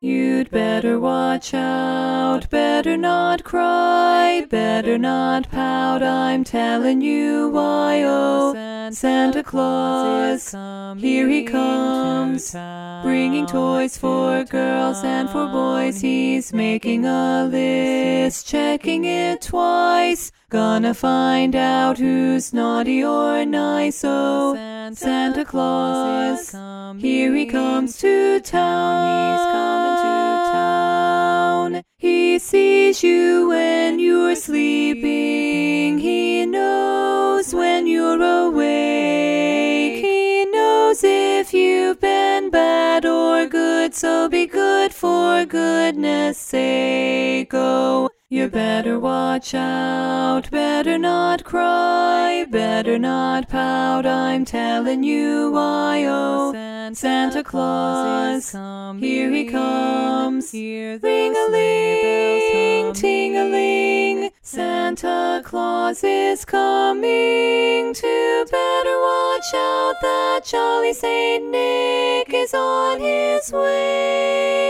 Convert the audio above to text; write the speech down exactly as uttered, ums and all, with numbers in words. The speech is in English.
You'd better watch out, better not cry, better not pout, I'm telling you why. Oh, Santa Claus, here he comes, bringing toys for girls and for boys. He's making a list, checking it twice, gonna find out who's naughty or nice. Oh, Santa Claus, here he comes to town, he's coming to town. He sees you when you're sleeping, he knows when you're awake, he knows if you've been bad or good, so be good for goodness sake. Oh, you better watch out, better not cry, better not pout, I'm telling you why. Oh, Santa Claus, here he comes, ring-a-ling, ting-a-ling, Santa Claus is coming to better watch out, that jolly Saint Nick is on his way.